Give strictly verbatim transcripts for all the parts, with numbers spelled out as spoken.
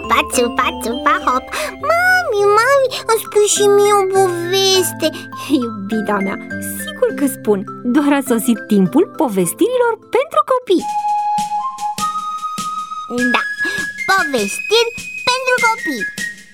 țupa, țupa, țupa, hop. Mami, mami, îmi spui și mie o poveste. Iubita mea, sigur că spun. Doar a sosit timpul povestirilor pentru copii. Da, povestiri pentru copii.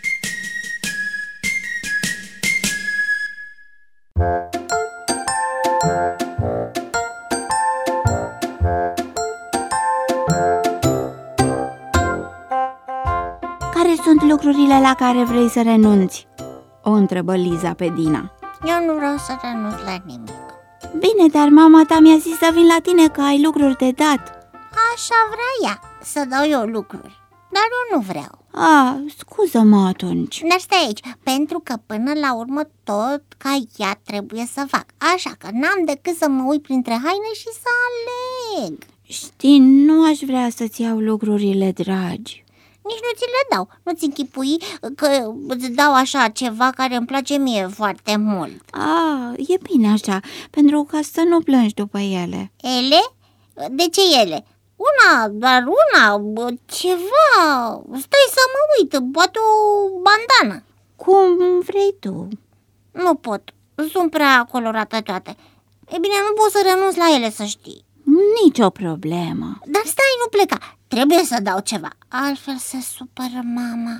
Care sunt lucrurile la care vrei să renunți? O întrebă Liza pe Dina. Eu nu vreau să renunț la nimic. Bine, dar mama ta mi-a zis să vin la tine că ai lucruri de dat. Așa vrea ea, să dau eu lucruri. Dar eu nu vreau. A, scuză-mă atunci. Dar stai aici, pentru că până la urmă tot ca ea trebuie să fac. Așa că n-am decât să mă uit printre haine și să aleg. Știi, nu aș vrea să-ți iau lucrurile dragi. Nici nu ți le dau. Nu-ți închipui că îți dau așa ceva care îmi place mie foarte mult. A, e bine așa, pentru ca să nu plângi după ele. Ele? De ce ele? Una, doar una, ceva. Stai să mă uit, poate o bandană. Cum vrei tu. Nu pot, sunt prea colorate toate. E bine, nu pot să renunț la ele, să știi. Nici o problemă. Dar stai, nu pleca, trebuie să dau ceva. Altfel se supără mama.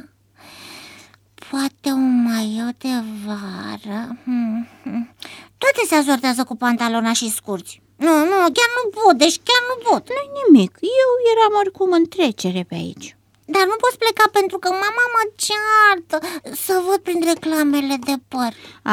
Poate un maiot de vară. hmm, hmm. Toate se asortează cu pantalona și scurți. Nu, nu, chiar nu pot, deci chiar nu pot. Nu-i nimic, eu eram oricum în trecere pe aici. Dar nu poți pleca pentru că mama mă ceartă. Să văd printre clamele de păr.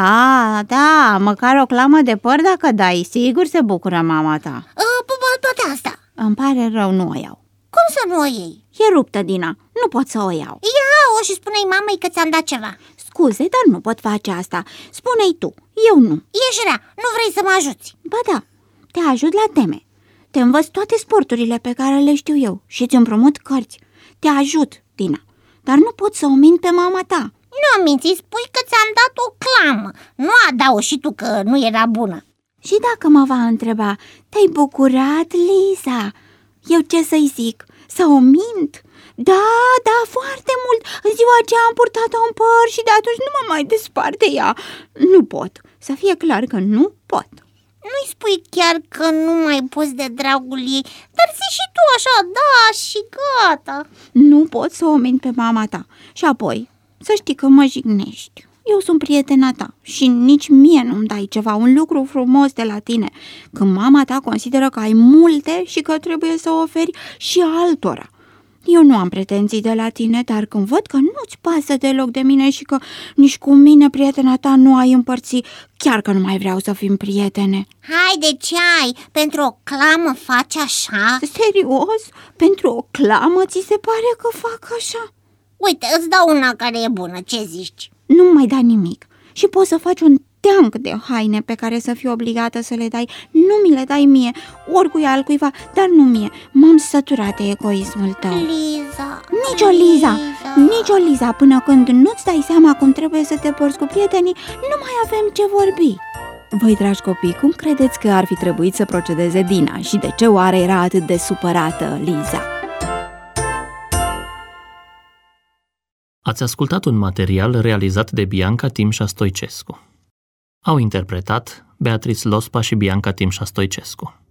A, da, măcar o clamă de păr dacă dai, sigur se bucură mama ta. uh, Toate astea. Îmi pare rău, nu o iau. Cum să nu o iei? E ruptă, Dina, nu pot să o iau. Ia-o și spune-i mamei că ți-am dat ceva. Scuze, dar nu pot face asta. Spune-i tu, eu nu. Ești rea, nu vrei să mă ajuți? Ba da, te ajut la teme. Te învăț toate sporturile pe care le știu eu și îți împrumut cărți. Te ajut, Dina, dar nu pot să o mint pe mama ta. Nu minți, spui că ți-am dat o clamă. Nu adaug și tu că nu era bună. Și dacă mă va întreba, te-ai bucurat, Liza? Eu ce să-i zic? Să o mint? Da, da, foarte mult. În ziua aceea am purtat-o în păr și de atunci nu mă mai despart de ea. Nu pot, să fie clar că nu pot. Nu-i spui chiar că nu mai poți de dragul ei, dar zici și tu așa, da, și gata. Nu pot să o mint pe mama ta. Și apoi, să știi că mă jignești. Eu sunt prietena ta și nici mie nu-mi dai ceva, un lucru frumos de la tine, când mama ta consideră că ai multe și că trebuie să oferi și altora. Eu nu am pretenții de la tine, dar când văd că nu-ți pasă deloc de mine și că nici cu mine, prietena ta, nu ai împărți, chiar că nu mai vreau să fim prietene. Haide, ce ai? Pentru o clamă faci așa? Serios? Pentru o clamă ți se pare că fac așa? Uite, îți dau una care e bună, ce zici? Nu mai da nimic și poți să faci un teanc de haine pe care să fii obligată să le dai. Nu mi le dai mie, oricui altcuiva, dar nu mie. M-am săturat de egoismul tău. Liza, Nici o Liza, nici o Liza, până când nu-ți dai seama cum trebuie să te porți cu prietenii, nu mai avem ce vorbi. Voi, dragi copii, cum credeți că ar fi trebuit să procedeze Dina și de ce oare era atât de supărată Liza? Ați ascultat un material realizat de Bianca Timșa Stoicescu. Au interpretat Beatrice Lospa și Bianca Timșa Stoicescu.